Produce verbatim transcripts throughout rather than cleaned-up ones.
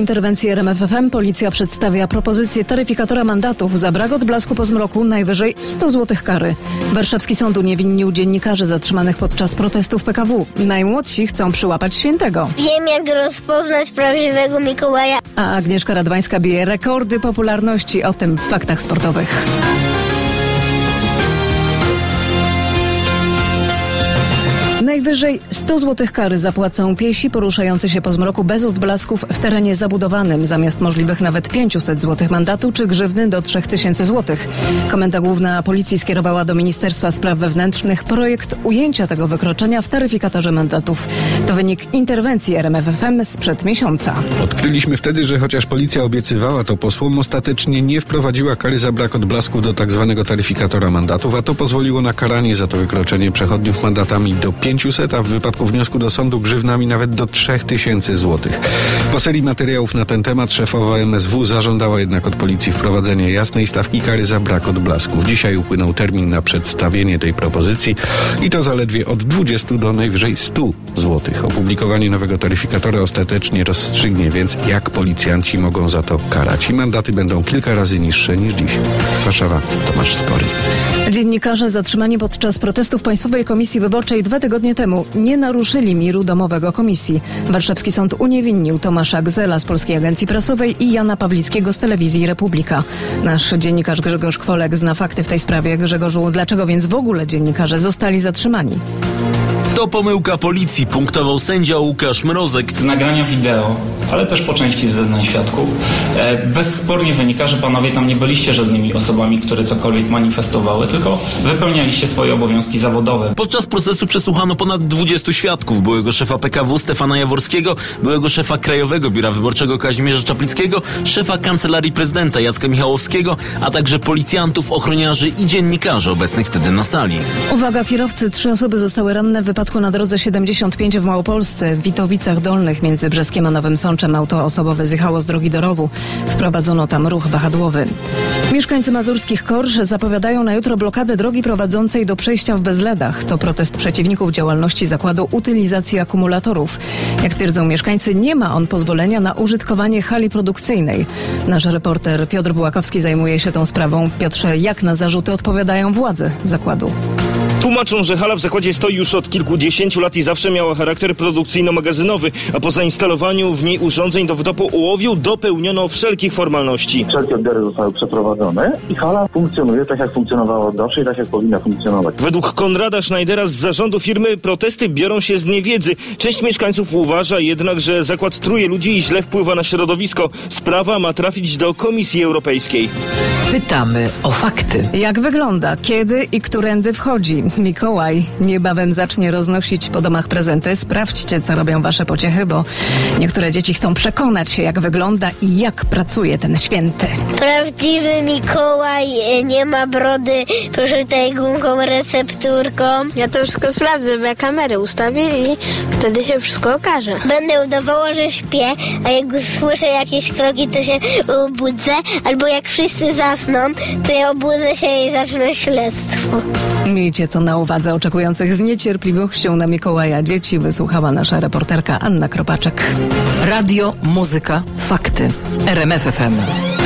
interwencji R M F F M policja przedstawia propozycję taryfikatora mandatów za brak odblasku po zmroku, najwyżej sto złotych kary. Warszawski sąd uniewinnił dziennikarzy zatrzymanych podczas protestów P K W. Najmłodsi chcą przyłapać świętego. Wiem, jak rozpoznać prawdziwego Mikołaja. A Agnieszka Radwańska bije rekordy popularności. O tym w faktach sportowych. Najwyżej sto złotych kary zapłacą piesi poruszający się po zmroku bez odblasków w terenie zabudowanym, zamiast możliwych nawet pięćset złotych mandatu czy grzywny do trzy tysiące złotych. Komenda Główna Policji skierowała do Ministerstwa Spraw Wewnętrznych projekt ujęcia tego wykroczenia w taryfikatorze mandatów. To wynik interwencji R M F F M sprzed miesiąca. Odkryliśmy wtedy, że chociaż policja obiecywała to posłom, ostatecznie nie wprowadziła kary za brak odblasków do tak zwanego taryfikatora mandatów, a to pozwoliło na karanie za to wykroczenie przechodniów mandatami do pięciuset, a w wypadku wniosku do sądu grzywnami nawet do trzy tysiące złotych. Po serii materiałów na ten temat szefowa M S W zażądała jednak od policji wprowadzenia jasnej stawki kary za brak odblasków. Dzisiaj upłynął termin na przedstawienie tej propozycji i to zaledwie od dwudziestu do najwyżej stu złotych. Opublikowanie nowego taryfikatora ostatecznie rozstrzygnie więc, jak policjanci mogą za to karać. I mandaty będą kilka razy niższe niż dziś. Warszawa, Tomasz Skory. Dziennikarze zatrzymani podczas protestów Państwowej Komisji Wyborczej dwa tygodnie temu nie naruszyli miru domowego komisji. Warszawski sąd uniewinnił Tomasza Gzela z Polskiej Agencji Prasowej i Jana Pawlickiego z Telewizji Republika. Nasz dziennikarz Grzegorz Kwolek zna fakty w tej sprawie. Grzegorzu, dlaczego więc w ogóle dziennikarze zostali zatrzymani? To pomyłka policji, punktował sędzia Łukasz Mrozek. Z nagrania wideo, ale też po części z zeznań świadków, e, bezspornie wynika, że panowie tam nie byliście żadnymi osobami, które cokolwiek manifestowały, tylko wypełnialiście swoje obowiązki zawodowe. Podczas procesu przesłuchano ponad dwudziestu świadków, byłego szefa P K W Stefana Jaworskiego, byłego szefa Krajowego Biura Wyborczego Kazimierza Czaplickiego, szefa Kancelarii Prezydenta Jacka Michałowskiego, a także policjantów, ochroniarzy i dziennikarzy obecnych wtedy na sali. Uwaga, kierowcy, trzy osoby zostały ranne w wypadku na drodze siedemdziesiąt pięć w Małopolsce. W Witowicach Dolnych między Brzeskiem a Nowym Sączem auto osobowe zjechało z drogi do rowu. Wprowadzono tam ruch wahadłowy. Mieszkańcy mazurskich Korsz zapowiadają na jutro blokadę drogi prowadzącej do przejścia w Bezledach. To protest przeciwników działalności zakładu utylizacji akumulatorów. Jak twierdzą mieszkańcy, nie ma on pozwolenia na użytkowanie hali produkcyjnej. Nasz reporter Piotr Bułakowski zajmuje się tą sprawą. Piotrze, jak na zarzuty odpowiadają władze zakładu? Tłumaczą, że hala w zakładzie stoi już od kilkudziesięciu lat i zawsze miała charakter produkcyjno-magazynowy, a po zainstalowaniu w niej urządzeń do wytopu ołowiu dopełniono wszelkich formalności. Wszelkie odbiory zostały przeprowadzone i hala funkcjonuje tak, jak funkcjonowała od zawsze i tak, jak powinna funkcjonować. Według Konrada Schneidera z zarządu firmy protesty biorą się z niewiedzy. Część mieszkańców uważa jednak, że zakład truje ludzi i źle wpływa na środowisko. Sprawa ma trafić do Komisji Europejskiej. Pytamy o fakty. Jak wygląda, kiedy i którędy wchodzi? Mikołaj niebawem zacznie roznosić po domach prezenty. Sprawdźcie, co robią wasze pociechy, bo niektóre dzieci chcą przekonać się, jak wygląda i jak pracuje ten święty. Prawdziwy Mikołaj nie ma brody przyszytej gumką recepturką. Ja to wszystko sprawdzę, bo ja kamerę ustawię i wtedy się wszystko okaże. Będę udawała, że śpię, a jak usłyszę jakieś kroki, to się obudzę, albo jak wszyscy zasną, to ja obudzę się i zacznę śledztwo. Miejcie to na uwadze. Oczekujących z niecierpliwością na Mikołaja dzieci wysłuchała nasza reporterka Anna Kropaczek. Radio, muzyka, fakty. R M F F M.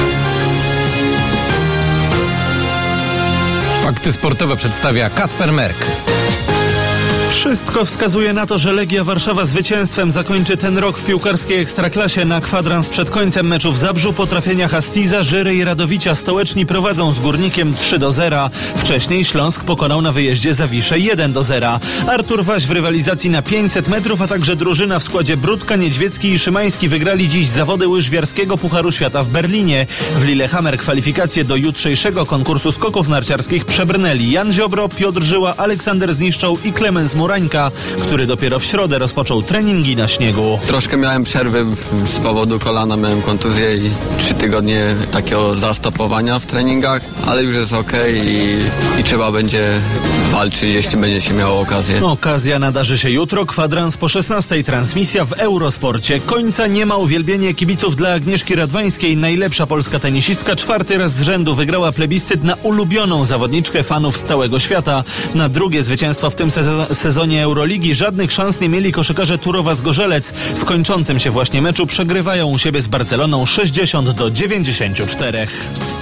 Fakty sportowe przedstawia Kacper Merk. Wszystko wskazuje na to, że Legia Warszawa zwycięstwem zakończy ten rok w piłkarskiej Ekstraklasie. Na kwadrans przed końcem meczu w Zabrzu po trafieniach Hastiza, Żyry i Radowicza Stołeczni prowadzą z Górnikiem trzy do zera. Wcześniej Śląsk pokonał na wyjeździe Zawiszę jeden do zera. Artur Waś w rywalizacji na pięćset metrów, a także drużyna w składzie Brudka, Niedźwiecki i Szymański wygrali dziś zawody łyżwiarskiego Pucharu Świata w Berlinie. W Lillehammer kwalifikacje do jutrzejszego konkursu skoków narciarskich przebrnęli Jan Ziobro, Piotr Żyła, Aleksander Zniszczał i Klemens Murańka, który dopiero w środę rozpoczął treningi na śniegu. Troszkę miałem przerwy z powodu kolana, miałem kontuzję i trzy tygodnie takiego zastopowania w treningach, ale już jest okej i, i trzeba będzie walczyć, jeśli będzie się miało okazję. Okazja nadarzy się jutro, kwadrans po szesnastej, transmisja w Eurosporcie. Końca nie ma uwielbienie kibiców dla Agnieszki Radwańskiej. Najlepsza polska tenisistka czwarty raz z rzędu wygrała plebiscyt na ulubioną zawodniczkę fanów z całego świata. Na drugie zwycięstwo w tym sezonie sezonie Euroligi żadnych szans nie mieli koszykarze Turowa Zgorzelec. W kończącym się właśnie meczu przegrywają u siebie z Barceloną sześćdziesiąt do dziewięćdziesięciu czterech.